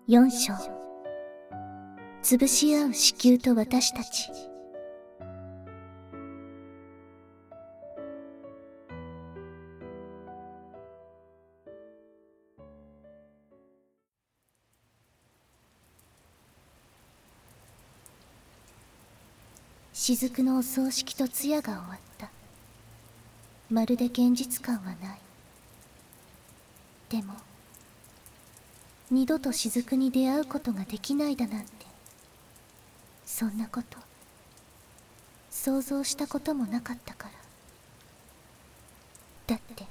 4章。潰し合う子宮と私たち。雫のお葬式と通夜が終わった。まるで現実感はない。でも二度と雫に出会うことができないだなんて、そんなこと想像したこともなかったから。だって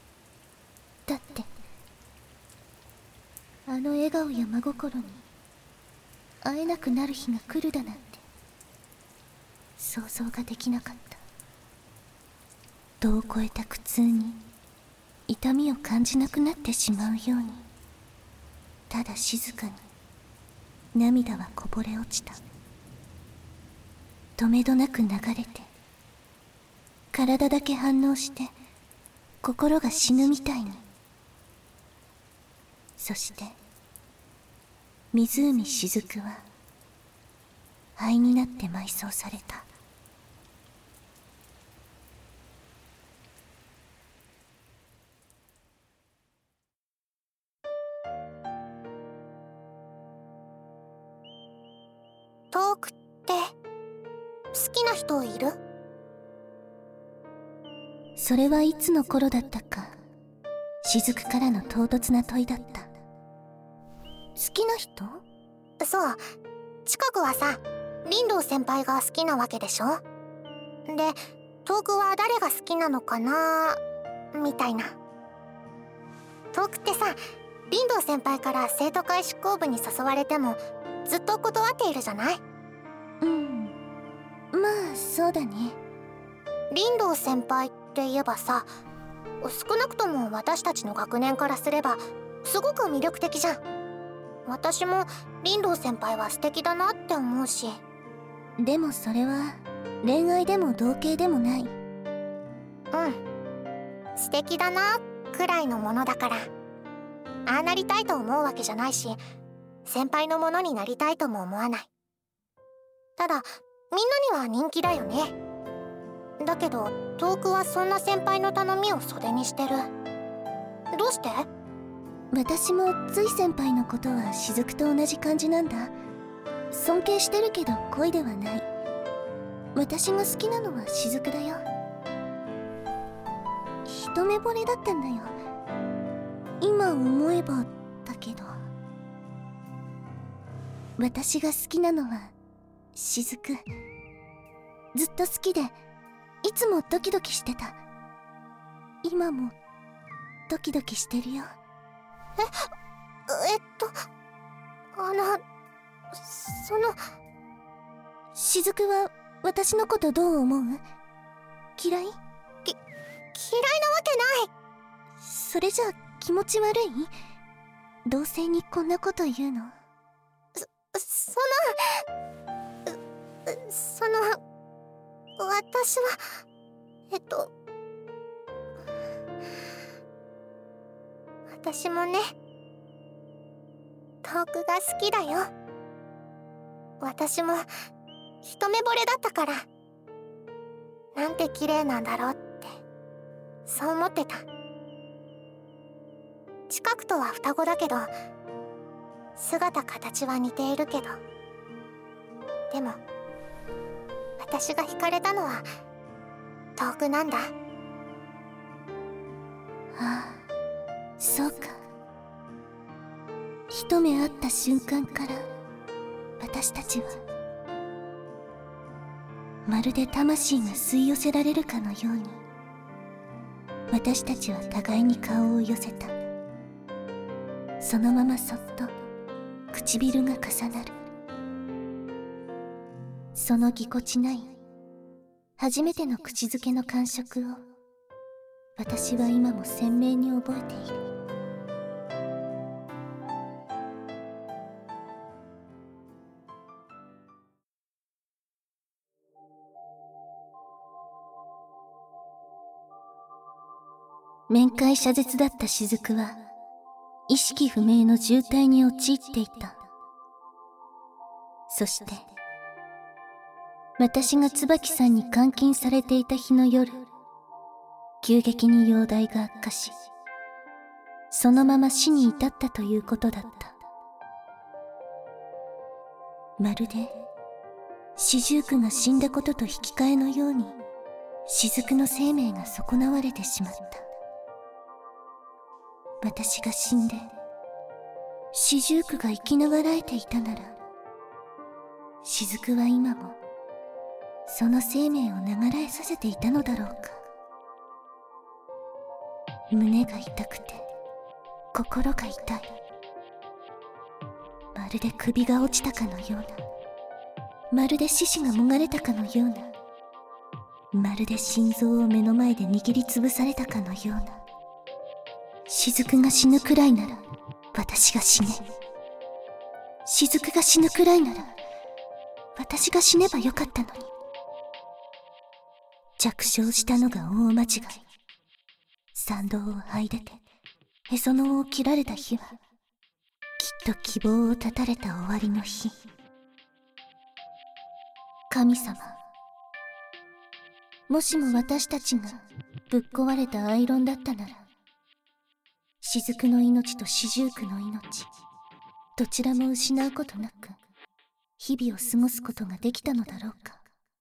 あの笑顔や真心に会えなくなる日が来るだなんて想像ができなかった。度を超えた苦痛に痛みを感じなくなってしまうように、ただ静かに涙はこぼれ落ちた。止めどなく流れて、体だけ反応して心が死ぬみたいに。そして湖雫は灰になって埋葬された。 トークって好きな人いる？ それはいつの頃だったか、雫からの唐突な問いだった。好きな人？ そう、近くはさ、林道先輩が好きなわけでしょ？で、トークは誰が好きなのかなみたいな。トークってさ、林道先輩から生徒会執行部に誘われてもずっと断っているじゃない？ まあそうだね。 林道先輩って言えばさ、少なくとも私たちの学年からすればすごく魅力的じゃん。私も林道先輩は素敵だなって思うし。 でもそれは恋愛でも同型でもない。 素敵だなくらいのものだから。ああなりたいと思うわけじゃないし、先輩のものになりたいとも思わない。ただみんなには人気だよね。だけどトークはそんな先輩の頼みを袖にしてる。どうして？ 私もつい先輩のことは雫と同じ感じなんだ。尊敬してるけど恋ではない。私が好きなのは雫だよ。一目惚れだったんだよ、今思えばだけど。私が好きなのは雫。ずっと好きで、いつもドキドキしてた。今もドキドキしてるよ。雫は私のことどう思う？嫌い？嫌いなわけない。 それじゃ気持ち悪い？同性にこんなこと言うの？ 私は私もね、トークが好きだよ。私も一目惚れだったから、なんて綺麗なんだろうってそう思ってた。近くとは双子だけど、姿形は似ているけど、でも私が惹かれたのはトークなんだ。 ああ、そうか。一目会った瞬間から私たちはまるで魂が吸い寄せられるかのように、私たちは互いに顔を寄せた。そのままそっと唇が重なる。そのぎこちない初めての口づけの感触を私は今も鮮明に覚えている。面会謝絶だった雫は意識不明の重体に陥っていた。そして私が椿さんに監禁されていた日の夜、急激に容体が悪化し、そのまま死に至ったということだった。まるで四十九が死んだことと引き換えのように、雫の生命が損なわれてしまった。私が死んで四十九が生きながらえていたなら、雫は今もその生命を流れさせていたのだろうか。胸が痛くて心が痛い。まるで首が落ちたかのような、まるで獅子がもがれたかのような、まるで心臓を目の前で握りつぶされたかのような。雫が死ぬくらいなら私が死ね。雫が死ぬくらいなら私が死ねばよかったのに。着床したのが大間違い。参道を這い出てへその緒を切られた日は、きっと希望を絶たれた終わりの日。神様、もしも私たちがぶっ壊れたアイロンだったなら、雫の命と四十九の命、どちらも失うことなく日々を過ごすことができたのだろうか。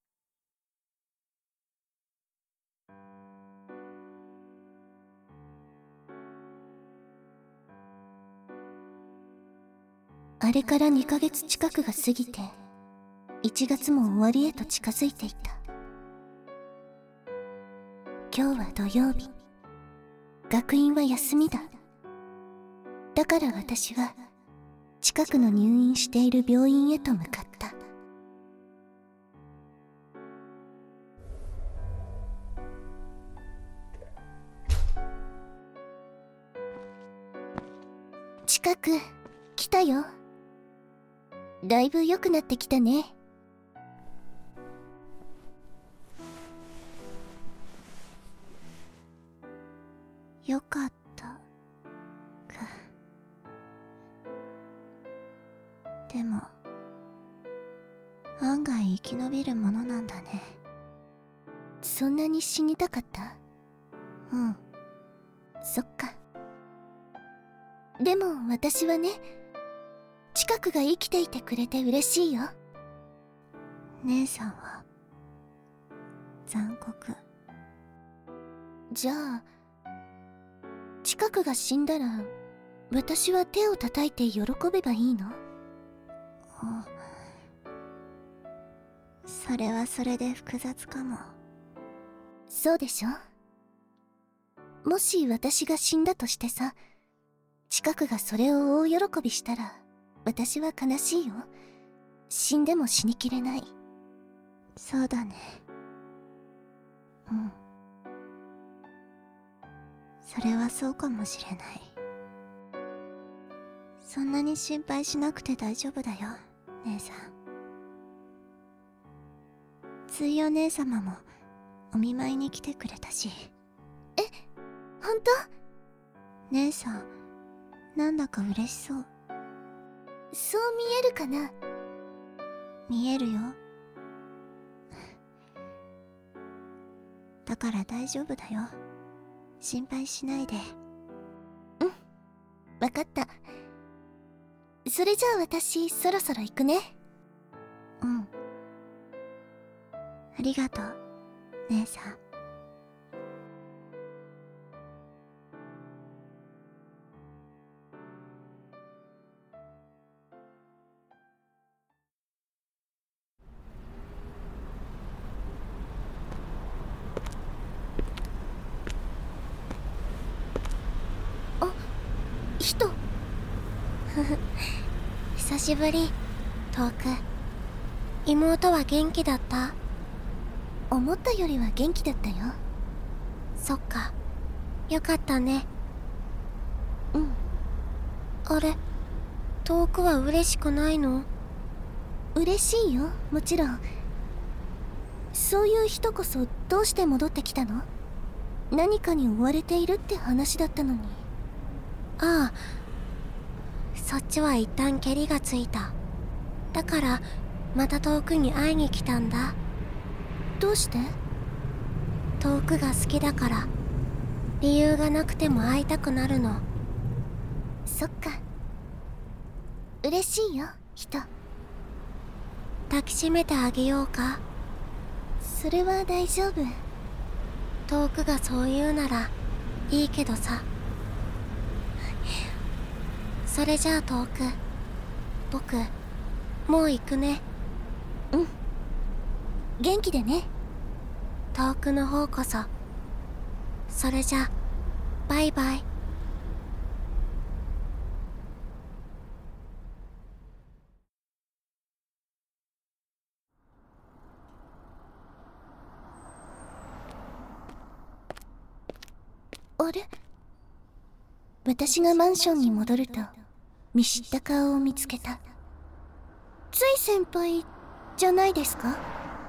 あれから2ヶ月近くが過ぎて、1月も終わりへと近づいていた。今日は土曜日、学院は休みだ。だから私は近くの入院している病院へと向かった。近く来たよ。だいぶ良くなってきたね。よかったか。でも案外生き延びるものなんだね。そんなに死にたかった？うん、そっか。でも私はね、近くが生きていてくれて嬉しいよ。姉さんは残酷。じゃあ近くが死んだら私は手を叩いて喜べばいいの？それはそれで複雑かも。そうでしょ。もし私が死んだとしてさ、近くがそれを大喜びしたら私は悲しいよ。死んでも死にきれない。そうだね。うん、それはそうかもしれない。そんなに心配しなくて大丈夫だよ、姉さん。ついお姉様もお見舞いに来てくれたし。え、ほんと？姉さんなんだか嬉しそう。そう見えるかな？見えるよ。だから大丈夫だよ。心配しないで。うん、わかった。それじゃあ私そろそろ行くね。うん、ありがとう、姉さん。人久しぶり、トーク。妹は元気だった？思ったよりは元気だったよ。そっか、よかったね。うん。あれ、トークは嬉しくないの？嬉しいよ、もちろん。そういう人こそどうして戻ってきたの？何かに追われているって話だったのに。ああ、 そっちは一旦ケリがついた。だからまた遠くに会いに来たんだ。 どうして？ 遠くが好きだから。理由がなくても会いたくなるの。 そっか。嬉しいよ、人。 抱きしめてあげようか。 それは大丈夫。 遠くがそう言うならいいけどさ。それじゃあ遠く、僕もう行くね。 うん、元気でね。 遠くの方こそ。それじゃバイバイ。 あれ？私がマンションに戻ると見知った顔を見つけた。つい先輩じゃないですか？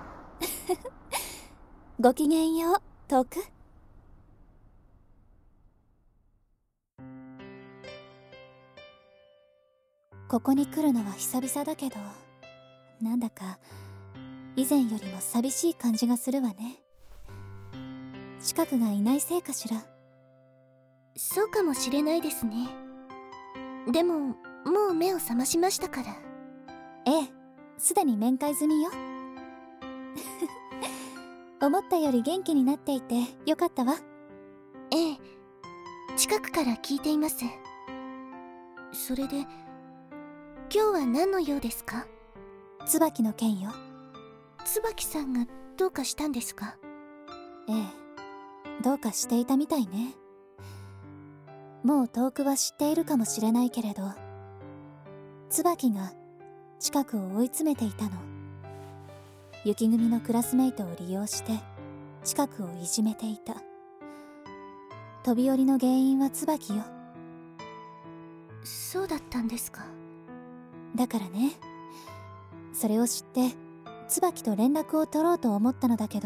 ごきげんよう、遠く。ここに来るのは久々だけど、なんだか以前よりも寂しい感じがするわね。近くがいないせいかしら。 そうかもしれないですね。でももう目を覚ましましたから。 ええ、すでに面会済みよ。思ったより元気になっていてよかったわ。 ええ、近くから聞いています。それで今日は何の用ですか？ 椿の件よ。 椿さんがどうかしたんですか？ ええ、どうかしていたみたいね。もう遠くは知っているかもしれないけれど、椿が近くを追い詰めていたの。雪組のクラスメイトを利用して近くをいじめていた。飛び降りの原因は椿よ。 そうだったんですか。 だからね、それを知って椿と連絡を取ろうと思ったのだけど、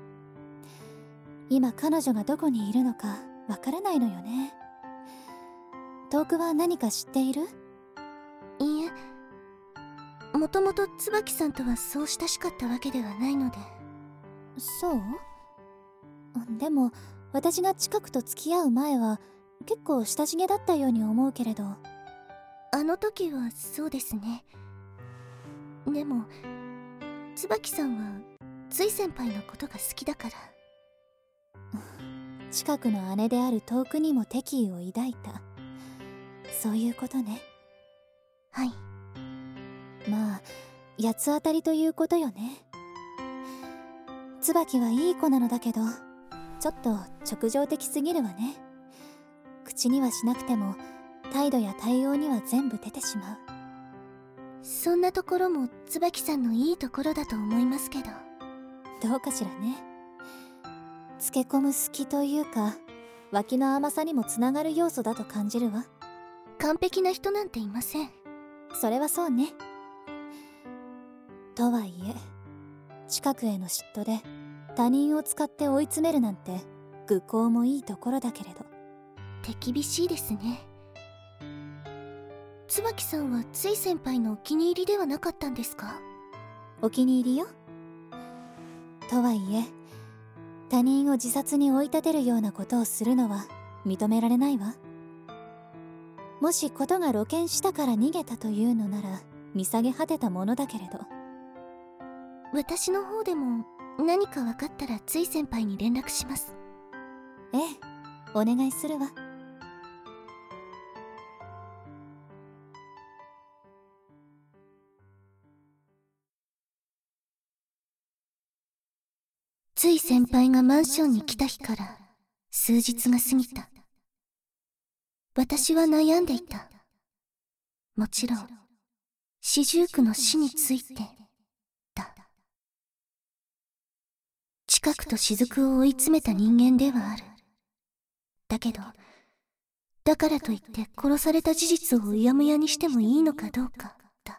今彼女がどこにいるのかわからないのよね。遠くは何か知っている？ いいえ、もともと椿さんとはそう親しかったわけではないので。 そう？でも私が近くと付き合う前は結構親しげだったように思うけれど。 あの時はそうですね。でも椿さんはつい先輩のことが好きだから。 近くの姉である遠くにも敵意を抱いた。そういうことね。 はい。 まあ八つ当たりということよね。椿はいい子なのだけど、ちょっと直情的すぎるわね。口にはしなくても態度や対応には全部出てしまう。 そんなところも椿さんのいいところだと思いますけど。 どうかしらね。つけ込む隙というか、脇の甘さにもつながる要素だと感じるわ。 完璧な人なんていません。 それはそうね。とはいえ、近くへの嫉妬で他人を使って追い詰めるなんて愚行もいいところだけれど。 手厳しいですね。椿さんはつい先輩のお気に入りではなかったんですか？ お気に入りよ。とはいえ、他人を自殺に追い立てるようなことをするのは認められないわ。もしことが露見したから逃げたというのなら見下げ果てたものだけれど。 私の方でも何か分かったらつい先輩に連絡します。 ええ、お願いするわ。 つい先輩がマンションに来た日から数日が過ぎた。私は悩んでいた。もちろん四十九の死についてだ。近くと雫を追い詰めた人間ではある。だけどだからといって殺された事実をうやむやにしてもいいのかどうかだ。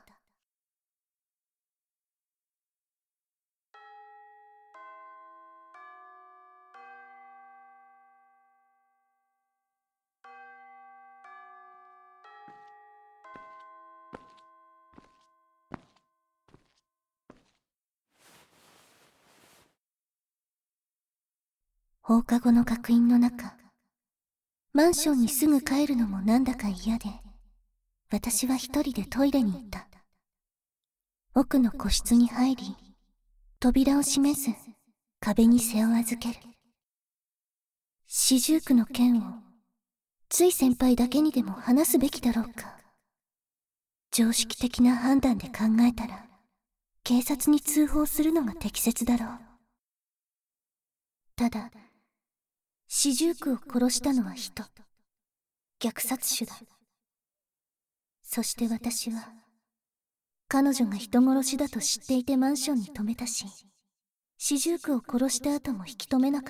放課後の学院の中、マンションにすぐ帰るのもなんだか嫌で、私は一人でトイレに行った。奥の個室に入り、扉を閉めず、壁に背を預ける。四十九の件を、つい先輩だけにでも話すべきだろうか。常識的な判断で考えたら、警察に通報するのが適切だろう。ただ、四十九を殺したのは人。虐殺種だ。そして私は、彼女が人殺しだと知っていてマンションに止めたし、四十九を殺した後も引き止めなかった。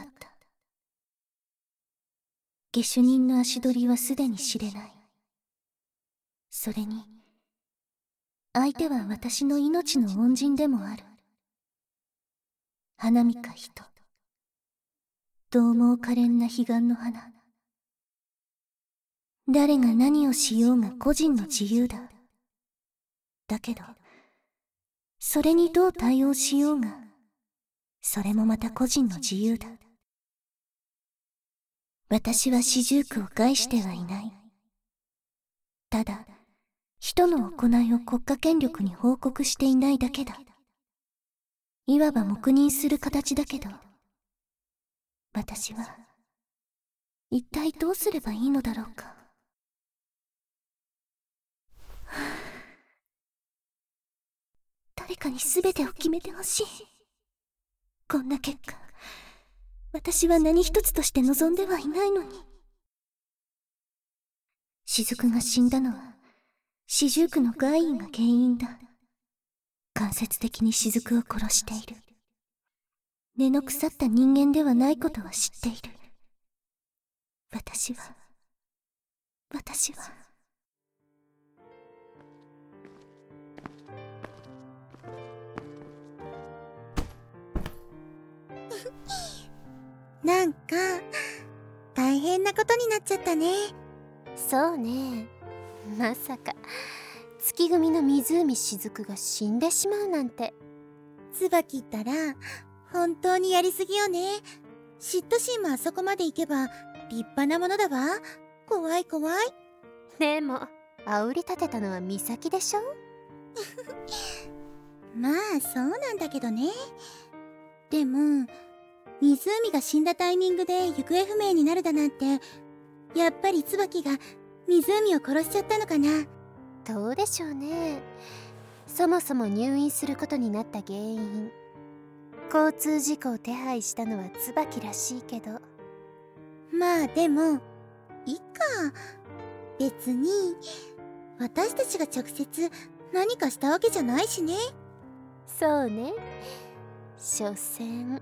下手人の足取りはすでに知れない。それに、相手は私の命の恩人でもある。花見か人。獰猛可憐な彼岸の花。誰が何をしようが個人の自由だ。だけど、それにどう対応しようが、それもまた個人の自由だ。私は四十九を害してはいない。ただ、人の行いを国家権力に報告していないだけだ。いわば黙認する形だけど、私は、一体どうすればいいのだろうか。誰かに全てを決めてほしい。こんな結果、私は何一つとして望んではいないのに。雫が死んだのは、四十九の外因が原因だ。間接的に雫を殺している。根の腐った人間ではないことは知っている。私は。 なんか大変なことになっちゃったね。 そうね。まさか月組の湖雫が死んでしまうなんて。 椿ったら本当にやりすぎよね。嫉妬心もあそこまで行けば立派なものだわ。怖い。 でも煽り立てたのは美咲でしょ。 まあそうなんだけどね。でも湖が死んだタイミングで行方不明になるだなんて、やっぱり椿が湖を殺しちゃったのかな。 どうでしょうね。そもそも入院することになった原因、交通事故を手配したのは椿らしいけど。 まあでもいいか。別に私たちが直接何かしたわけじゃないしね。 そうね。所詮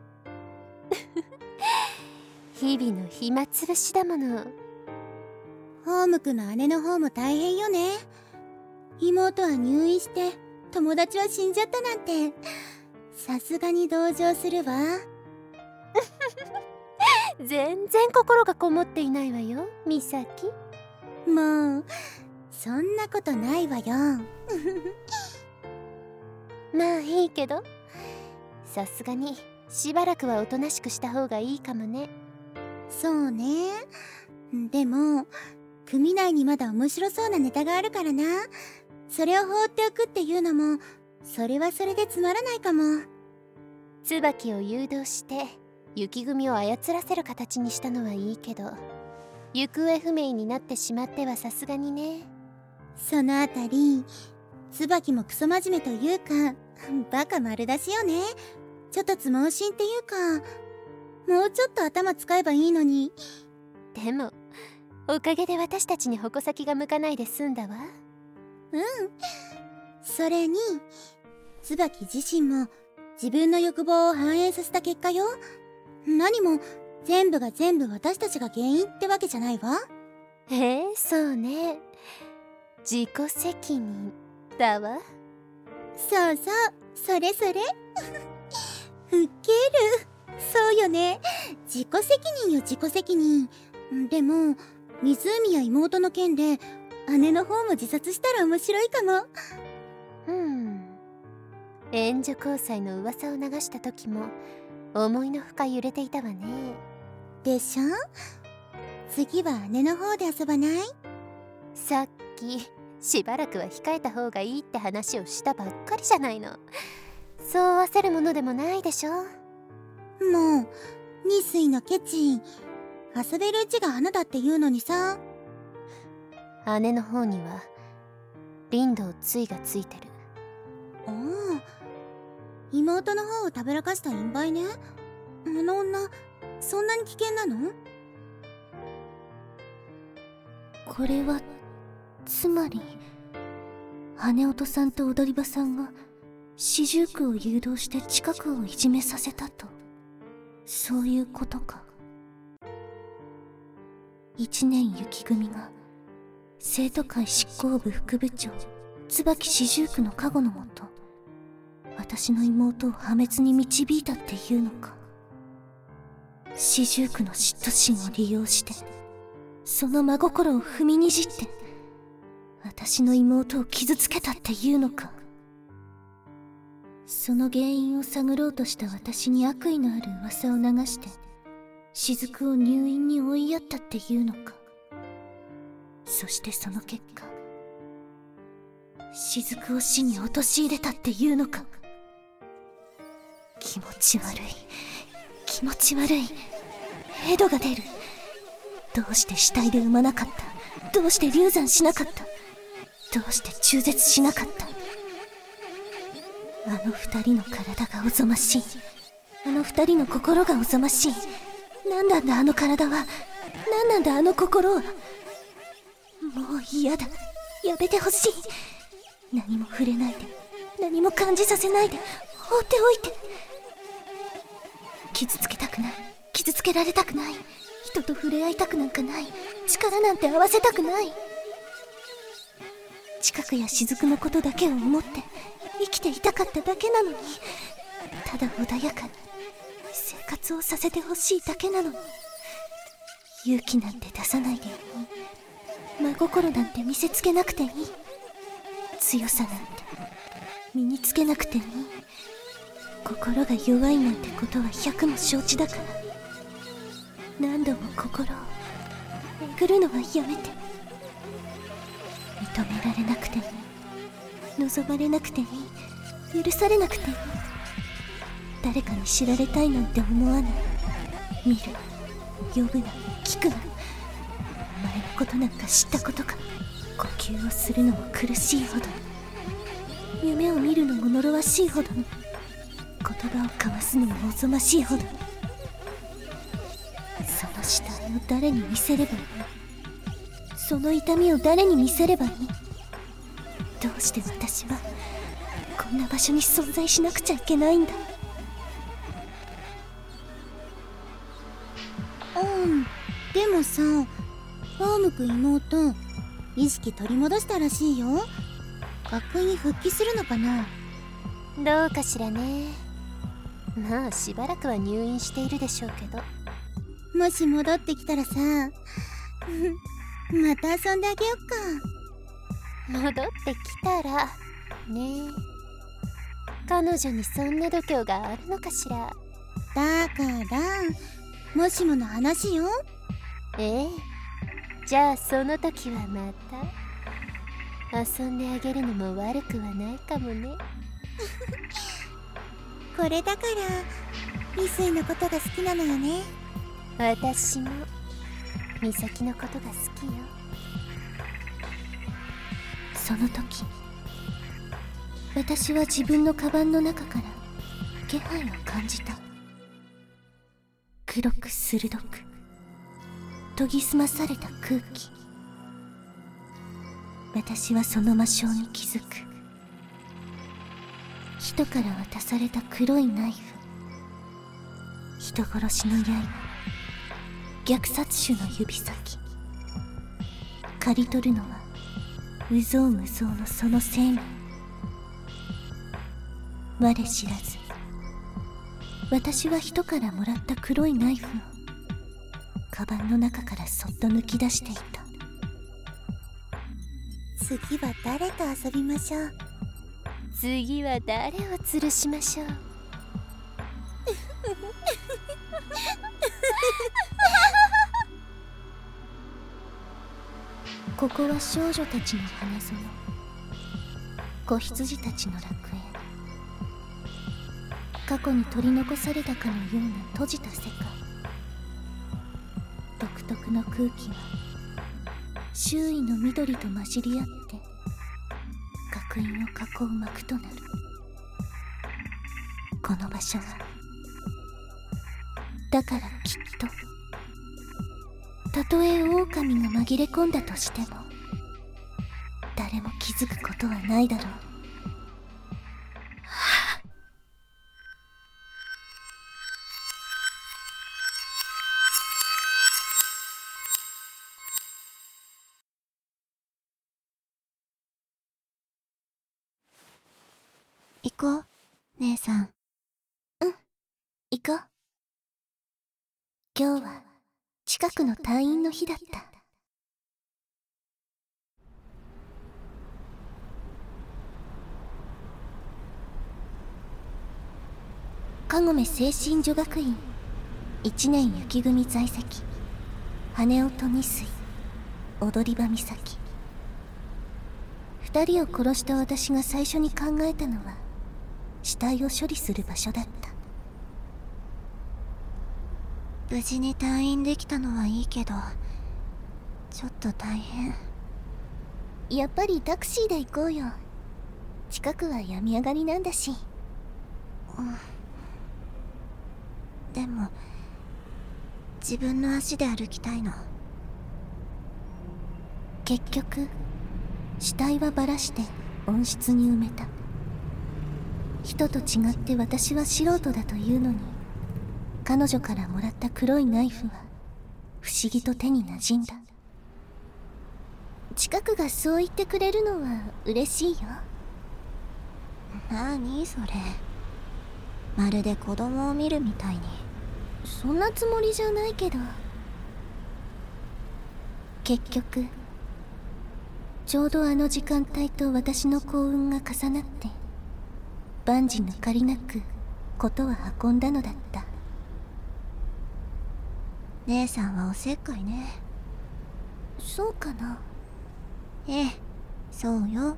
日々の暇つぶしだもの。 ホームクの姉の方も大変よね。妹は入院して友達は死んじゃったなんて、さすがに同情するわ。 全然心がこもっていないわよ、美咲。 もうそんなことないわよ。 まあいいけど、さすがにしばらくはおとなしくした方がいいかもね。 そうね。でも組内にまだ面白そうなネタがあるからな。それを放っておくっていうのも、それはそれでつまらないかも。 椿を誘導して雪組を操らせる形にしたのはいいけど、行方不明になってしまってはさすがにね。 そのあたり椿もクソ真面目というかバカ丸出しよね。ちょっとつ盲信っていうか、もうちょっと頭使えばいいのに。 でもおかげで私たちに矛先が向かないで済んだわ。 それに椿自身も自分の欲望を反映させた結果よ。何も全部が全部私たちが原因ってわけじゃないわ。 そうね。自己責任だわ。 そう、それ。ウケる。そうよね。自己責任よ、自己責任。でも湖や妹の件で姉の方も自殺したら面白いかも。 援助交際の噂を流した時も思いのほか揺れていたわね。 でしょ。次は姉の方で遊ばない？ さっきしばらくは控えた方がいいって話をしたばっかりじゃないの。そう焦るものでもないでしょ。 もう二水のケチ、遊べるうちが花だって言うのにさ。 姉の方には林道ついがついてる。 おお、妹の方をたぶらかした陰媒ね。あの女そんなに危険なの？ これはつまり羽音さんと踊り場さんが四十九を誘導して近くをいじめさせたと、そういうことか。一年雪組が生徒会執行部副部長椿四十九の加護のもと、私の妹を破滅に導いたっていうのか。四十九の嫉妬心を利用してその真心を踏みにじって私の妹を傷つけたっていうのか。その原因を探ろうとした私に悪意のある噂を流して雫を入院に追いやったっていうのか。そしてその結果雫を死に陥れたっていうのか。気持ち悪い、気持ち悪い。ヘドが出る。どうして死体で産まなかった？どうして流産しなかった？どうして中絶しなかった？あの二人の体がおぞましい。あの二人の心がおぞましい。何なんだあの体は。何なんだあの心は。もう嫌だ。やめてほしい。何も触れないで、何も感じさせないで、放っておいて。傷つけたくない、傷つけられたくない。人と触れ合いたくなんかない。力なんて合わせたくない。近くや雫のことだけを思って生きていたかっただけなのに、ただ穏やかに生活をさせてほしいだけなのに、勇気なんて出さないでいい。真心なんて見せつけなくていい。強さなんて身につけなくていい。心が弱いなんてことは百も承知だから、何度も心をえぐるのはやめて。認められなくていい。望まれなくていい。許されなくていい。誰かに知られたいなんて思わない。見る、呼ぶな、聞くな。お前のことなんか知ったことか。呼吸をするのも苦しいほど、夢を見るのも呪わしいほど、言葉を交わすのもおぞましいほど。その死体を誰に見せればいい？その痛みを誰に見せればいい？どうして私はこんな場所に存在しなくちゃいけないんだ。 でもさ、バームク妹意識取り戻したらしいよ。学院に復帰するのかな？ どうかしらね。まあしばらくは入院しているでしょうけど。 もし戻ってきたらさまた遊んであげよっか。 戻ってきたらねえ、彼女にそんな度胸があるのかしら。 だからもしもの話よ。 ええ、じゃあその時はまた遊んであげるのも悪くはないかもね。 これだからミスイのことが好きなのよね。 私も美咲のことが好きよ。 その時私は自分のカバンの中から気配を感じた。黒く鋭く研ぎ澄まされた空気。私はその魔性に気づく。人から渡された黒いナイフ、人殺しの刃、虐殺種の指先。刈り取るのは有象無象のその生命。我知らず私は人からもらった黒いナイフをカバンの中からそっと抜き出していた。 次は誰と遊びましょう。 次は誰を吊るしましょう。 ここは少女たちの花園、子羊たちの楽園。過去に取り残されたかのような閉じた世界。独特の空気は周囲の緑と混じり合って学院を囲う幕となる。この場所はだからきっと、たとえ狼が紛れ込んだとしても誰も気づくことはないだろう。 行こう、姉さん。 行こう。今日は近くの退院の日だった。かごめ精神女学院1年雪組在籍、羽音二水、踊り場岬。2人を殺した私が最初に考えたのは死体を処理する場所だった。 無事に退院できたのはいいけど、ちょっと大変。 やっぱりタクシーで行こうよ。近くは病み上がりなんだし。 でも自分の足で歩きたいの。 結局死体はばらして温室に埋めた。人と違って私は素人だというのに、彼女からもらった黒いナイフは不思議と手に馴染んだ。近くがそう言ってくれるのは嬉しいよ。 なにそれ、まるで子供を見るみたいに。 そんなつもりじゃないけど。結局ちょうどあの時間帯と私の幸運が重なって万事抜かりなく事は運んだのだった。 姉さんはおせっかいね。 そうかな。 ええ、そうよ。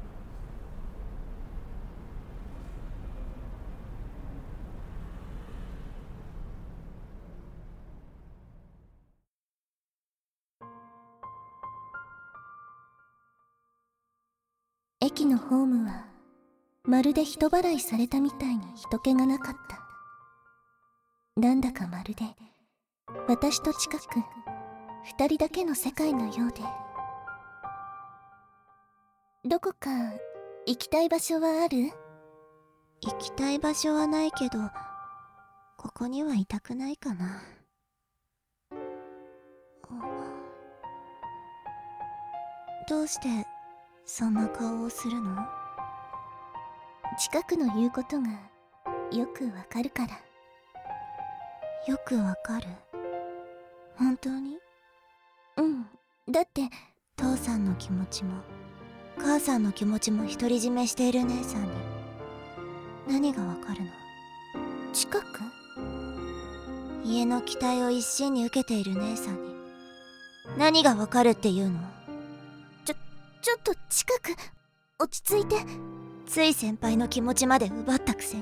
駅のホームはまるで人払いされたみたいに人気がなかった。なんだかまるで私と近く二人だけの世界のようで。どこか行きたい場所はある？ 行きたい場所はないけど、ここにはいたくないかな。どうしてそんな顔をするの？ 近くの言うことがよくわかるから。 よくわかる？本当に？ うん、だって父さんの気持ちも母さんの気持ちも独り占めしている姉さんに何がわかるの？ 近く？ 家の期待を一身に受けている姉さんに何がわかるっていうの？ ちょっと近く、落ち着いて。 つい先輩の気持ちまで奪ったくせに、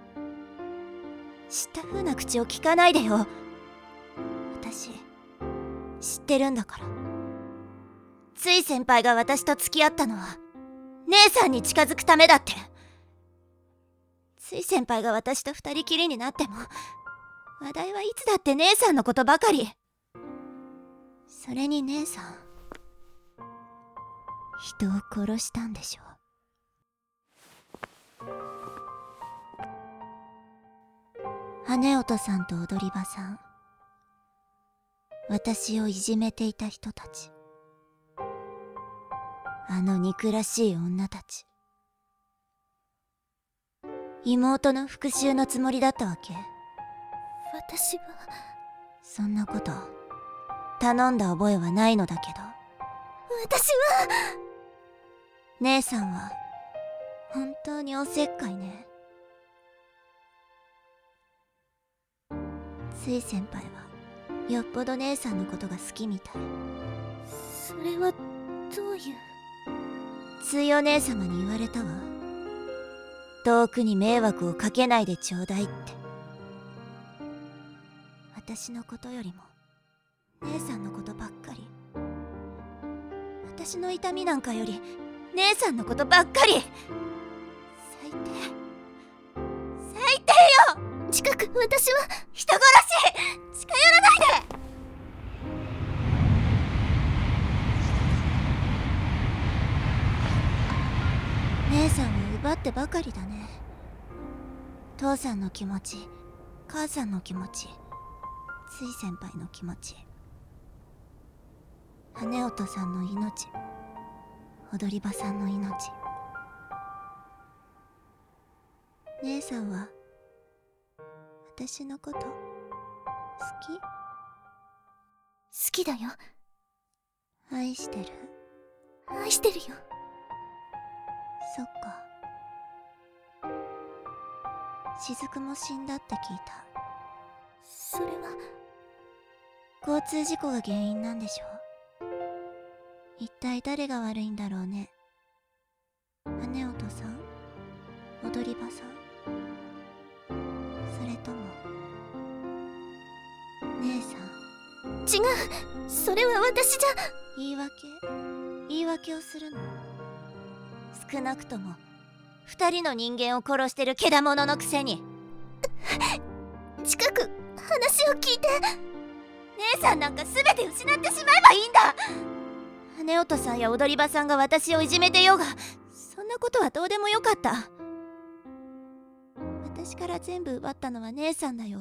知った風な口を聞かないでよ。私知ってるんだから。つい先輩が私と付き合ったのは姉さんに近づくためだって。つい先輩が私と二人きりになっても話題はいつだって姉さんのことばかり。それに姉さん、人を殺したんでしょ。羽音さんと踊り場さん、私をいじめていた人たち、あの憎らしい女たち、妹の復讐のつもりだったわけ？ 私はそんなこと頼んだ覚えはないのだけど。 私は姉さんは本当におせっかいね。つい先輩はよっぽど姉さんのことが好きみたい。 それはどういう。 ついお姉様に言われたわ。遠くに迷惑をかけないでちょうだいって。私のことよりも姉さんのことばっかり。私の痛みなんかより姉さんのことばっかり。最低よ。 近く、私は人殺し、近寄らないで。姉さんを奪ってばかりだね。父さんの気持ち、母さんの気持ち、つい先輩の気持ち、羽音さんの命、踊り場さんの命。姉さんは私のこと好きだよ。 き？愛してる？ 愛してるよ。 そっか。雫も死んだって聞いた。 それは交通事故が原因なんでしょう。一体誰が悪いんだろうね。羽音さん？踊り場さん？それとも姉さん？ 違う、それは私じゃ。 言い訳をするの？少なくとも2人の人間を殺してるけだもののくせに。 近く、話を聞いて。 姉さんなんか全て失ってしまえばいいんだ。羽音さんや踊り場さんが私をいじめてようが、そんなことはどうでもよかった。私から全部奪ったのは姉さんだよ。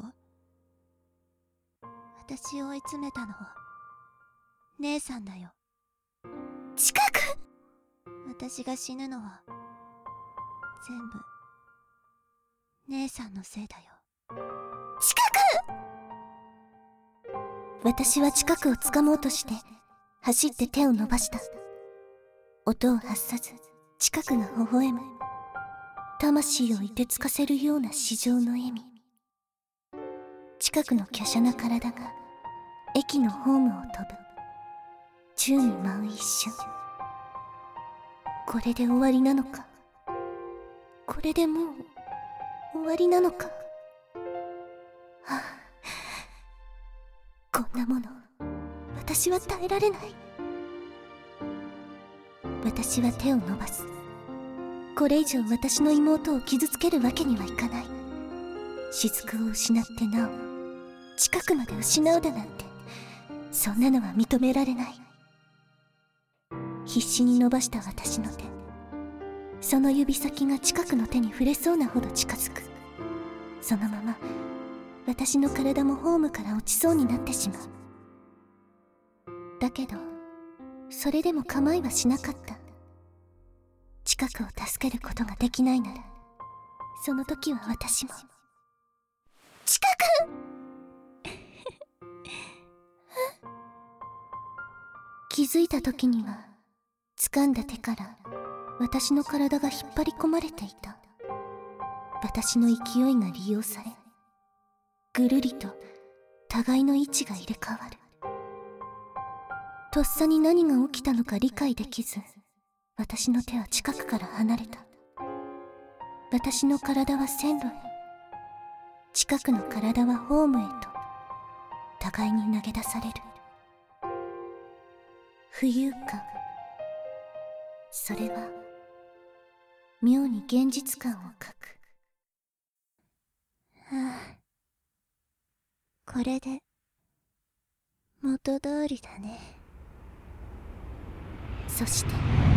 私を追い詰めたのは姉さんだよ。 近く、 私が死ぬのは全部姉さんのせいだよ。 近く。私は近くを掴もうとして走って手を伸ばした。音を発さず近くが微笑む。魂を凍てつかせるような至上の笑み。近くの華奢な体が駅のホームを飛ぶ。宙に舞う一瞬。これで終わりなのか。これでもう終わりなのか。はあ、こんなもの私は耐えられない。私は手を伸ばす。これ以上私の妹を傷つけるわけにはいかない。雫を失ってなお近くまで失うだなんて、そんなのは認められない。必死に伸ばした私の手、その指先が近くの手に触れそうなほど近づく。そのまま私の体もホームから落ちそうになってしまう。だけどそれでも構いはしなかった。近くを助けることができないなら、その時は私も。近く気づいた時には掴んだ手から私の体が引っ張り込まれていた。私の勢いが利用され、ぐるりと互いの位置が入れ替わる。とっさに何が起きたのか理解できず、私の手は近くから離れた。私の体は線路へ、近くの体はホームへと互いに投げ出される。浮遊感、それは妙に現実感を欠く。 はあ、これで元通りだね。 そして